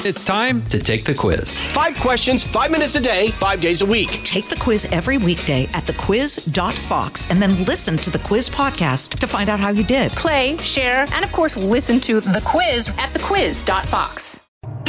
It's time to take the quiz. 5 questions, 5 minutes a day, 5 days a week. Take the quiz every weekday at thequiz.fox and then listen to the quiz podcast to find out how you did. Play, share, and of course, listen to The Quiz at thequiz.fox.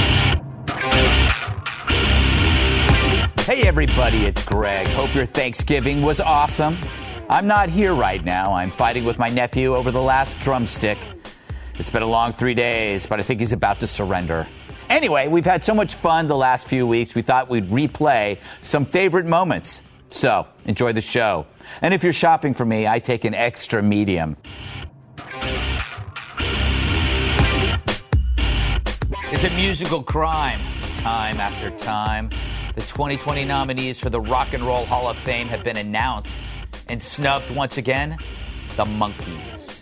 Hey everybody, it's Greg. Hope your Thanksgiving was awesome. I'm not here right now. I'm fighting with my nephew over the last drumstick. It's been a long 3 days, but I think he's about to surrender. Anyway, we've had so much fun the last few weeks, we thought we'd replay some favorite moments. So, enjoy the show. And if you're shopping for me, I take an extra medium. It's a musical crime, time after time. The 2020 nominees for the Rock and Roll Hall of Fame have been announced, and snubbed once again, the Monkees.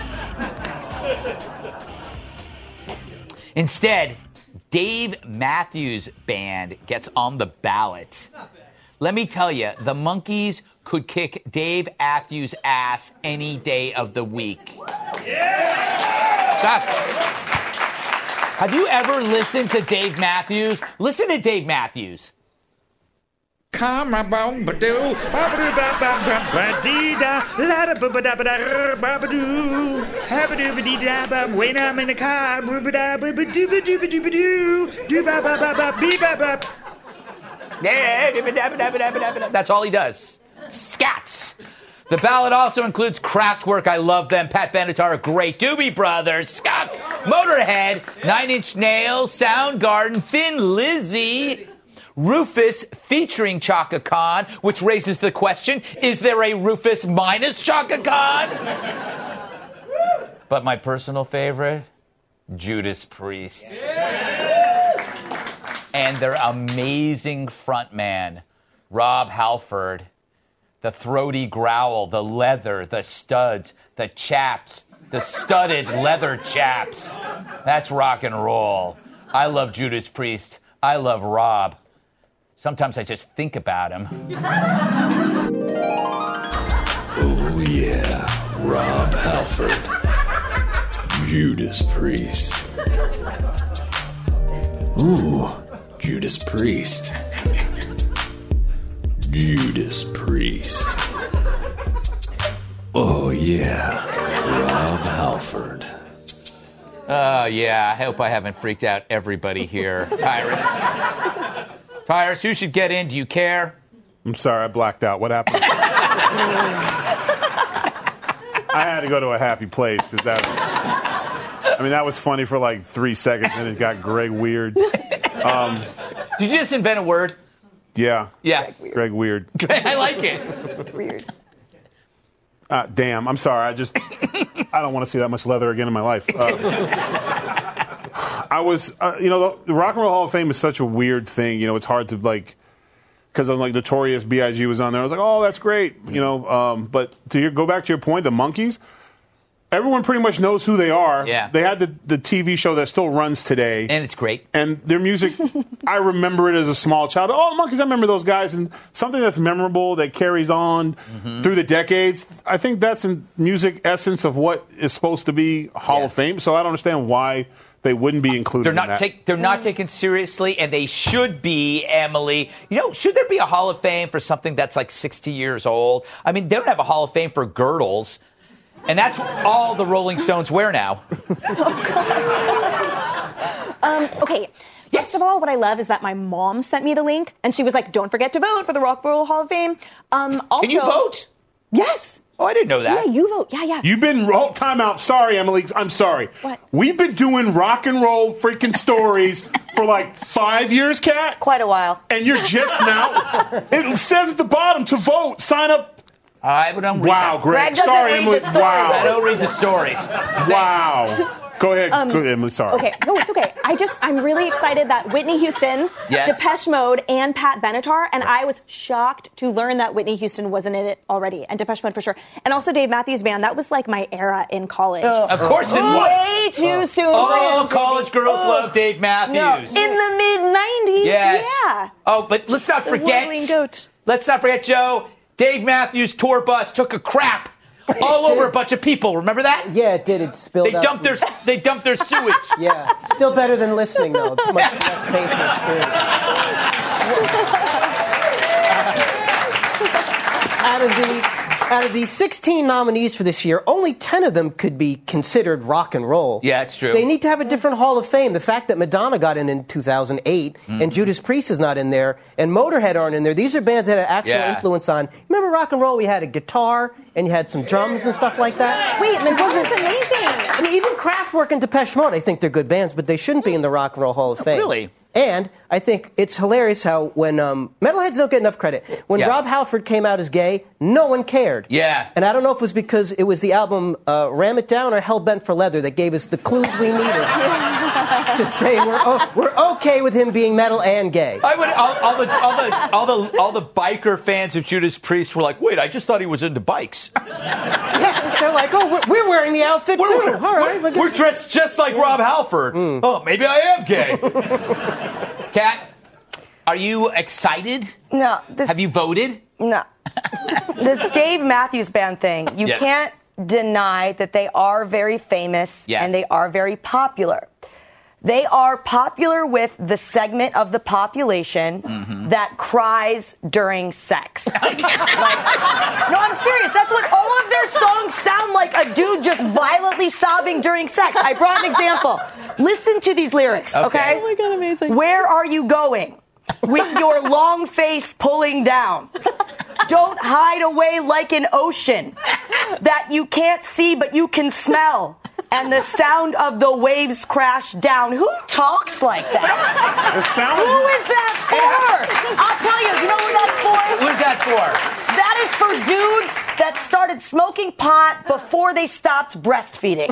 Instead, Dave Matthews Band gets on the ballot. Let me tell you, the Monkees could kick Dave Matthews' ass any day of the week. Yeah! Stop. Have you ever listened to Dave Matthews? Listen to Dave Matthews. Come on, ba-doo, ba-ba-doo, ba-ba-ba-ba-dee-da, la-da-ba-ba-da-ba-da, ba-ba-doo, ha-ba-doo-ba-dee-da-ba, when I'm in the car, ba-ba-da-ba-ba-doo-ba-doo-ba-doo, do-ba-ba-ba-ba-bee-ba-ba. That's all he does. Scats. The ballot also includes Kraftwerk, I love them, Pat Benatar, great, Doobie Brothers, Skunk, Motorhead, Nine Inch Nails, Soundgarden, Thin Lizzy, Rufus featuring Chaka Khan, which raises the question, is there a Rufus minus Chaka Khan? But my personal favorite, Judas Priest. And their amazing frontman, Rob Halford. The throaty growl, the leather, the studs, the chaps, the studded leather chaps. That's rock and roll. I love Judas Priest. I love Rob. Sometimes I just think about him. Oh, yeah. Rob Halford. Judas Priest. Ooh, Judas Priest. Judas Priest. Oh, yeah. Rob Halford. Oh, yeah. I hope I haven't freaked out everybody here. Tyrus, who should get in? Do you care? I'm sorry, I blacked out. What happened? I had to go to a happy place because that was funny for like 3 seconds and it got Greg weird. Did you just invent a word? Yeah. Yeah. Greg weird. I like it. Weird. Damn, I'm sorry. I don't want to see that much leather again in my life. The Rock and Roll Hall of Fame is such a weird thing. You know, it's hard to because I'm like Notorious B.I.G. was on there. I was like, oh, that's great. But go back to your point, the Monkees, everyone pretty much knows who they are. Yeah. They had the TV show that still runs today. And it's great. And their music, I remember it as a small child. Oh, Monkees, I remember those guys. And something that's memorable that carries on through the decades. I think that's in music essence of what is supposed to be Hall of Fame. So I don't understand why they wouldn't be included in that. They're not taken seriously, and they should be, Emily. Should there be a Hall of Fame for something that's like 60 years old? I mean, they don't have a Hall of Fame for girdles. And that's all the Rolling Stones wear now. Okay. First of all, what I love is that my mom sent me the link, and she was like, don't forget to vote for the Rock and Roll Hall of Fame. Also, can you vote? Yes. Oh, I didn't know that. Yeah, you vote. Yeah. You've been time out. Sorry, Emily. I'm sorry. What? We've been doing rock and roll freaking stories for like 5 years, Kat. Quite a while. And you're just now. It says at the bottom to vote. Sign up. I don't read wow, that. Greg. Sorry, Emily. Wow. I don't read the stories. Wow. Go ahead, Emily. Sorry. Okay, no, it's okay. I'm really excited that Whitney Houston, Depeche Mode, and Pat Benatar, and I was shocked to learn that Whitney Houston wasn't in it already, and Depeche Mode for sure. And also Dave Matthews Band, that was like my era in college. Of course it was. Way too soon. Oh, college girls love Dave Matthews. No. In the mid-90s, yes. Yeah. Oh, but let's not forget. Whirling goat. Let's not forget, Joe, Dave Matthews' tour bus took a crap all over a bunch of people. Remember that? Yeah, it did. It spilled. They dumped their sewage. Yeah, still better than listening though. Much less painful experience. Out of the 16 nominees for this year, only 10 of them could be considered rock and roll. Yeah, it's true. They need to have a different Hall of Fame. The fact that Madonna got in 2008 and Judas Priest is not in there and Motorhead aren't in there, these are bands that had actual influence on. Remember rock and roll? We had a guitar and you had some drums and stuff like that. Wait, Madonna's amazing. I mean, even Kraftwerk and Depeche Mode, I think they're good bands, but they shouldn't be in the Rock and Roll Hall of Fame. Really? And I think it's hilarious how when metalheads don't get enough credit. When Rob Halford came out as gay, no one cared. Yeah. And I don't know if it was because it was the album Ram It Down or Hell Bent for Leather that gave us the clues we needed to say we're okay with him being metal and gay. I would all the biker fans of Judas Priest were like, wait, I just thought he was into bikes. Yeah, they're like, oh, we're wearing the outfit too. All right, we're dressed just like Rob Halford. Oh, maybe I am gay. Kat, are you excited? No. Have you voted? No. This Dave Matthews Band thing, you can't deny that they are very famous and they are very popular. They are popular with the segment of the population that cries during sex. No, I'm serious. That's what all of their songs sound like, a dude just violently sobbing during sex. I brought an example. Listen to these lyrics, okay? Oh my God, amazing. Where are you going? With your long face pulling down. Don't hide away like an ocean that you can't see but you can smell. And the sound of the waves crash down. Who talks like that? Who is that for? I'll tell you. You know who that's for? Who's that for? That is for dudes that started smoking pot before they stopped breastfeeding.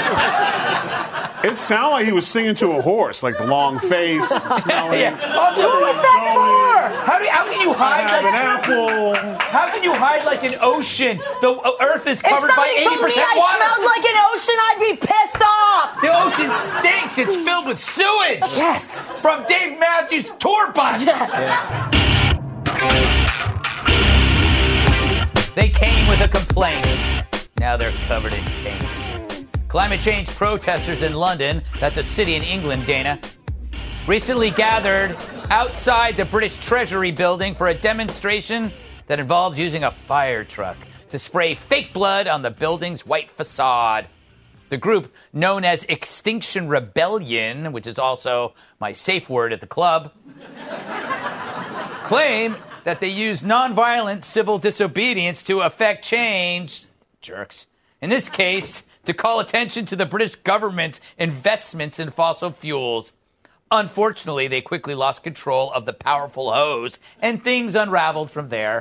It sounded like he was singing to a horse, like the long face, smelling. Also, who is that for? How can you hide like an apple? How can you hide like an ocean? The Earth is covered by 80% If somebody told me I water. smelled like an ocean, I'd be pissed off. The ocean stinks. It's filled with sewage. Yes. From Dave Matthews' tour bus. Yes. They came with a complaint. Now they're covered in paint. Climate change protesters in London, that's a city in England, Dana, recently gathered outside the British Treasury building for a demonstration that involved using a fire truck to spray fake blood on the building's white facade. The group, known as Extinction Rebellion, which is also my safe word at the club, claim that they use nonviolent civil disobedience to effect change. Jerks. In this case, to call attention to the British government's investments in fossil fuels. Unfortunately, they quickly lost control of the powerful hose, and things unraveled from there.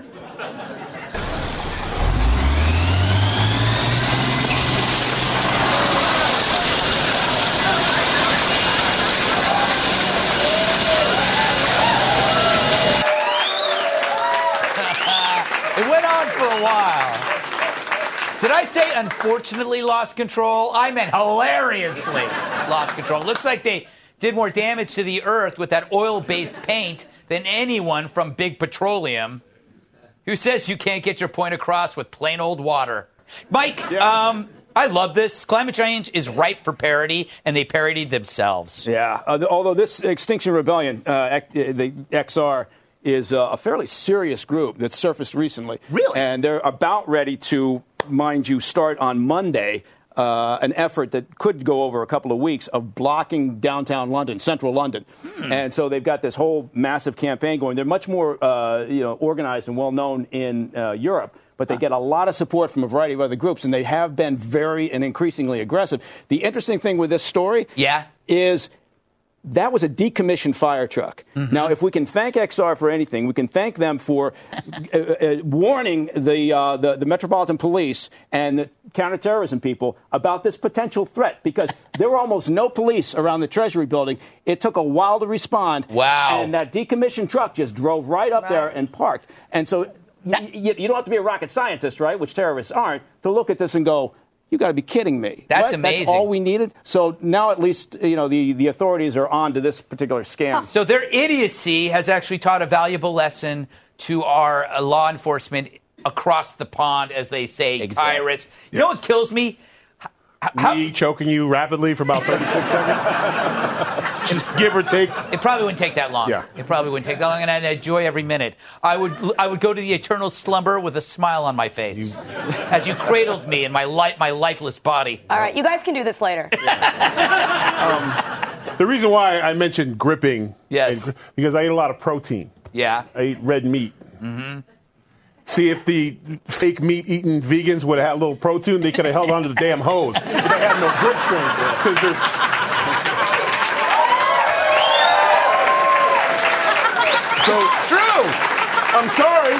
It went on for a while. Did I say unfortunately lost control? I meant hilariously lost control. Looks like they did more damage to the earth with that oil-based paint than anyone from Big Petroleum. Who says you can't get your point across with plain old water? Mike, I love this. Climate change is ripe for parody, and they parodied themselves. Yeah, although this Extinction Rebellion, the XR, is a fairly serious group that surfaced recently. Really? And they're about ready to, mind you, start on Monday an effort that could go over a couple of weeks of blocking downtown London, central London. And so they've got this whole massive campaign going. They're much more organized and well-known in Europe. But they get a lot of support from a variety of other groups, and they have been very and increasingly aggressive. The interesting thing with this story is that was a decommissioned fire truck. Now, if we can thank XR for anything, we can thank them for warning the Metropolitan Police and the counterterrorism people about this potential threat, because there were almost no police around the Treasury building. It took a while to respond. Wow. And that decommissioned truck just drove right up there and parked. And so you don't have to be a rocket scientist, right, which terrorists aren't, to look at this and go, you got to be kidding me. That's amazing. That's all we needed. So now at least, the authorities are on to this particular scam. So their idiocy has actually taught a valuable lesson to our law enforcement across the pond, as they say, Tyrus. You know what kills me? Me choking you rapidly for about 36 seconds? Just give or take. It probably wouldn't take that long. Yeah. It probably wouldn't take that long, and I'd enjoy every minute. I would go to the eternal slumber with a smile on my face as you cradled me in my lifeless body. All right, you guys can do this later. The reason why I mentioned gripping, because I eat a lot of protein. Yeah. I eat red meat. Mm-hmm. See, if the fake meat-eating vegans would have had a little protein, they could have held onto the damn hose. But they have no grip strength because they're... So it's true. I'm sorry.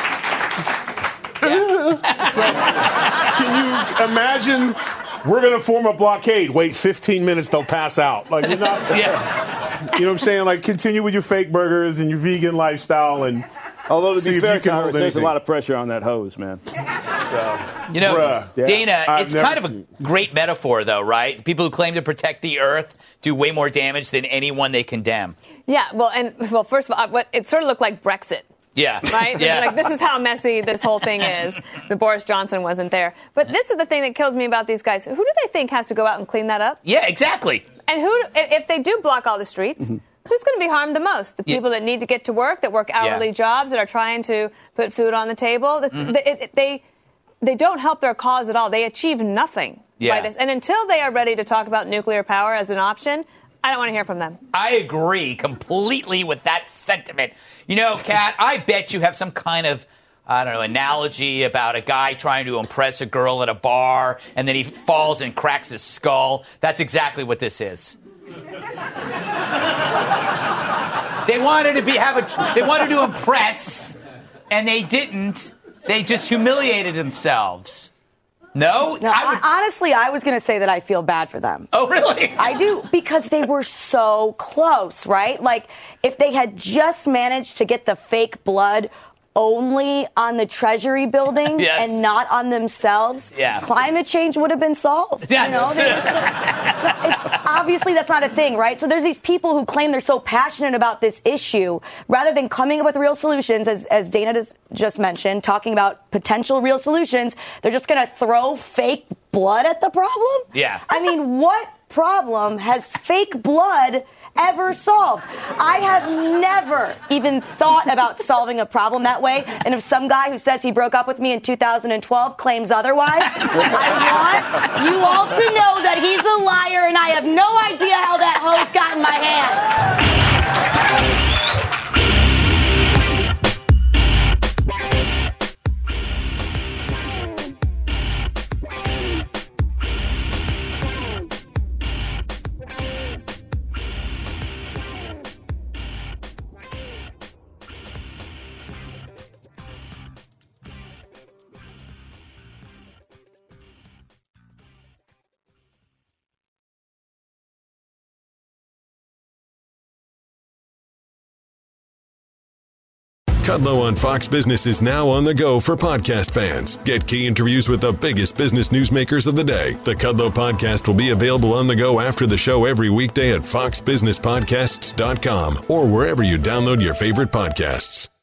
So, can you imagine? We're going to form a blockade. Wait 15 minutes, they'll pass out. Like, you're not... You know what I'm saying? Like, continue with your fake burgers and your vegan lifestyle and... Although, to be fair, there's a lot of pressure on that hose, man. You know, Dana, it's kind of a great metaphor, though, right? People who claim to protect the earth do way more damage than anyone they condemn. Yeah, well, first of all, it sort of looked like Brexit. Yeah. Right? Yeah. Like, this is how messy this whole thing is. The Boris Johnson wasn't there. But this is the thing that kills me about these guys. Who do they think has to go out and clean that up? Yeah, exactly. And if they do block all the streets... Mm-hmm. Who's going to be harmed the most? The people that need to get to work, that work hourly jobs, that are trying to put food on the table. They don't help their cause at all. They achieve nothing by this. And until they are ready to talk about nuclear power as an option, I don't want to hear from them. I agree completely with that sentiment. You know, Kat, I bet you have some kind of, analogy about a guy trying to impress a girl at a bar, and then he falls and cracks his skull. That's exactly what this is. They wanted to impress, and they didn't. They just humiliated themselves. No? Honestly, I was going to say that I feel bad for them. Oh, really? I do, because they were so close, right? Like, if they had just managed to get the fake blood only on the Treasury building and not on themselves, climate change would have been solved. Yes. You know? Obviously, that's not a thing, right? So there's these people who claim they're so passionate about this issue, rather than coming up with real solutions, as Dana just mentioned, talking about potential real solutions, they're just going to throw fake blood at the problem? Yeah. I mean, what problem has fake blood ever solved? I have never even thought about solving a problem that way. And if some guy who says he broke up with me in 2012 claims otherwise, I want you all to know that he's a liar, and I have no idea how that hose got in my hand. Kudlow on Fox Business is now on the go for podcast fans. Get key interviews with the biggest business newsmakers of the day. The Kudlow podcast will be available on the go after the show every weekday at foxbusinesspodcasts.com or wherever you download your favorite podcasts.